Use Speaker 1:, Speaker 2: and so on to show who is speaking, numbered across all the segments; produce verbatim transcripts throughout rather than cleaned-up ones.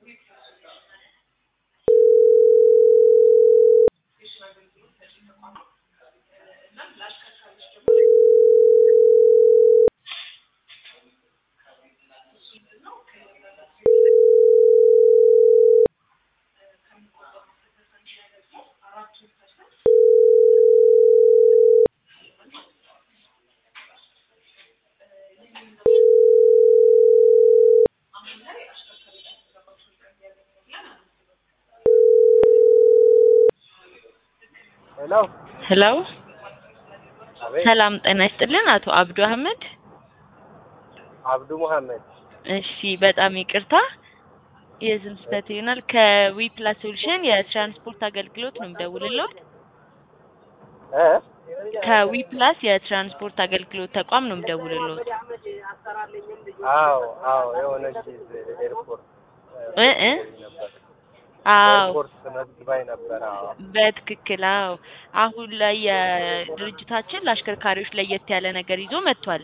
Speaker 1: Hello.
Speaker 2: Hello.
Speaker 1: አቤት
Speaker 2: ሰላም ጤና ይስጥልን አቶ አብዱ አህመድ።
Speaker 1: አብዱ መሐመድ
Speaker 2: እሺ በጣም ይቅርታ የዝም ስህተት ይሆናል። ከዊ ፕላስ ሶሉሽን የትራንስፖርት አገልግሎት ነው የምደውልልዎት።
Speaker 1: እ
Speaker 2: ከዊ ፕላስ የትራንስፖርት አገልግሎት ተቋም ነው የምደውልልዎት።
Speaker 1: አዎ አዎ የሆነ ጊዜ ኤርፖርት
Speaker 2: እ እ አዎ
Speaker 1: ኤርፖርት መዝግባኝ ነበር። አዎ
Speaker 2: በትክክል አዎ። አሁን ላይ የድርጅታችን ለአሽከርካሪዎች ለየት ያለ ነገር ይዞ መጥቷል።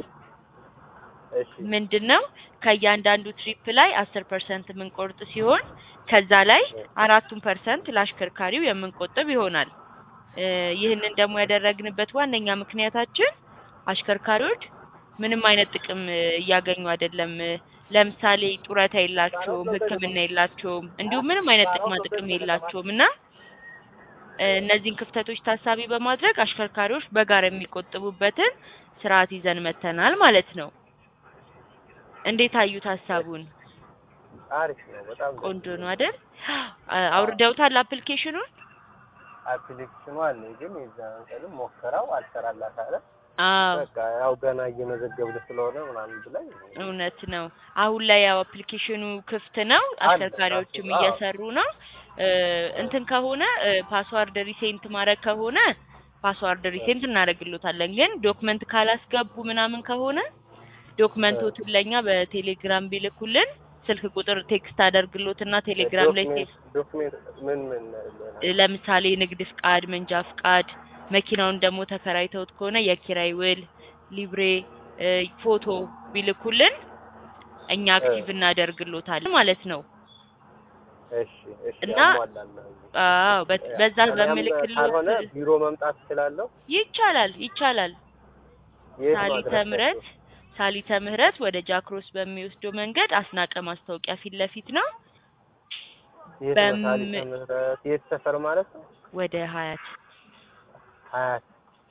Speaker 1: እሺ
Speaker 2: ምንድነው? ከእያንዳንዱ ትሪፕ ላይ አስር ፐርሰንት የምንቆርጥ ሲሆን ከዛ ላይ አራቱን ፐርሰንት ለአሽከርካሪው የምንቆጥብ ይሆናል። እ ይህንን ደግሞ ያደረግንበት ዋነኛ ምክንያታችን አሽከርካሪዎች ምንም አይነት ጥቅም እ እያገኙ አይደለም። ለምሳሌ ጡረታ የላቸውም፣ ሕክምና የላቸውም፣ እንዲሁም ምንም አይነት ጥቅማ ጥቅም የላቸውም እና እ እነዚህን ክፍተቶች ታሳቢ በማድረግ አሽከርካሪዎች በጋራ የሚቆጥቡበትን ስርዓት ይዘን መጥተናል ማለት ነው። እንዴት አዩት ሀሳቡን?
Speaker 1: አሪፍ ነው። በጣም ደስ
Speaker 2: ቆንጆ ነው
Speaker 1: ይላል።
Speaker 2: አይደል? አ- አውርደውታል አፕሊኬሽኑን?
Speaker 1: አፕሊኬሽኑ አለ ግን የዛን ቀን ሞከራው አልሰራላት አለ።
Speaker 2: አዎ
Speaker 1: በቃ ያው ገና እየመዘገብን ስለሆነ ምናምን ብላኝ
Speaker 2: እውነት ነው። አሁን ላይ ያው አፕሊኬሽኑ ክፍት ነው፣ አሽከርካሪዎችም
Speaker 1: አዎ።
Speaker 2: እየሰሩ ነው። እ እንትን ከሆነ እ ፓስዋርድ ሪሴንት ማድረግ ከሆነ ፓስዋርድ ሪሴንት እናደርግሎታለን። ግን ዶክመንት ካላስገቡ ምናምን ከሆነ ዶክመንቶቹን ለኛ በቴሌግራም ቢልኩልን ስልክ ቁጥር ቴክስት አደርግሎትና ቴሌግራም ላይ
Speaker 1: ዶክሜንት ዶክሜንት ምን ምን
Speaker 2: እ ለምሳሌ ንግድ ፍቃድ፣ መንጃ ፍቃድ፣ መኪናውን ደግሞ ተከራይተውት ከሆነ የኪራይ ውል፣ ሊብሬ፣ እ ፎቶ ቢልኩልን እኛ አክቲቭ እናደርግሎታለን ማለት ነው።
Speaker 1: እሺ እሺ
Speaker 2: እና
Speaker 1: አሟላለሁ።
Speaker 2: አዎ በ- በዛ
Speaker 1: እኔም
Speaker 2: በምልክሎት
Speaker 1: ካልሆነ ቢሮ መምጣት እችላለሁ።
Speaker 2: ይቻላል ይቻላል።
Speaker 1: የት ነው
Speaker 2: ሳሊተ
Speaker 1: አድራሻችሁ?
Speaker 2: ምህረት ሳሊተ ምህረት ወደ ጃክሮስ በሚወስደው መንገድ አስናቀ ማስታወቂያ ፊት ለፊት ነው።
Speaker 1: የት ነው
Speaker 2: በም-
Speaker 1: ሳሊተ ምህረት የት ሰፈር ማለት ነው?
Speaker 2: ወደ ሀያት
Speaker 1: ሀያት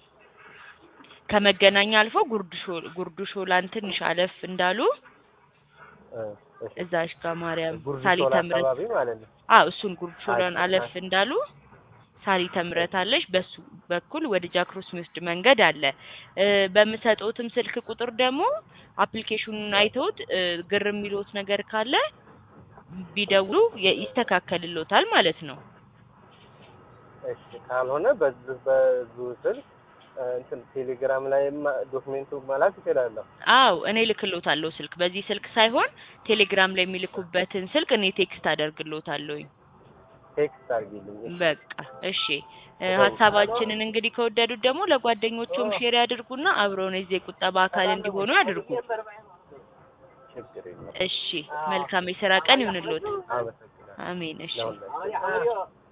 Speaker 2: ከመገናኛ አልፎ ጉርድ ሾ ጉርድ ሾላን ትንሽ አለፍ እንዳሉ
Speaker 1: እ እሺ
Speaker 2: እዛሽ ጋር ማርያም
Speaker 1: ጉርድ
Speaker 2: ሳሊተ
Speaker 1: ሾላ
Speaker 2: ምህረት
Speaker 1: አካባቢ ማለት ነው።
Speaker 2: አዎ እሱን ጉርድ ሾላን
Speaker 1: አይ-
Speaker 2: አለፍ እንዳሉ ሳሊተ ምህረት አለሽ። በሱ በኩል ወደ ጃክሮስ የሚወስድ መንገድ አለ። እ በምሰጠውትም ስልክ ቁጥር ደግሞ አፕሊኬሽኑን አይተውት እ ግር የሚሉት ነገር ካለ ቢደውሉ የ- ይስተካከልሎታል ማለት ነው።
Speaker 1: እሺ ካልሆነ በዚህ በዚሁ ስልክ እ እንትን ቴሌግራም ላይም ዶክሜንቱ መላክ እችላለሁ።
Speaker 2: አዎ እኔ ልክሎታለሁ ስልክ በዚህ ስልክ ሳይሆን ቴሌግራም ላይ የሚልኩበትን ስልክ እኔ ቴክስት አደርግሎታለሁኝ።
Speaker 1: ቴክስት አድርጊልኝ። እሺ
Speaker 2: በቃ እሺ እ ሀሳባችንን እንግዲህ ከወደዱት ደግሞ ለጓደኞቹም ሼር ያድርጉና አብረውን የዚህ የቁጠባ አካል እንዲሆኑ ያድርጉ።
Speaker 1: ችግር የለም።
Speaker 2: እሺ መልካም የስራ ቀን ይሁንልዎት።
Speaker 1: አመሰግናለሁ።
Speaker 2: አሜን። እሺ
Speaker 1: ለሁላችንም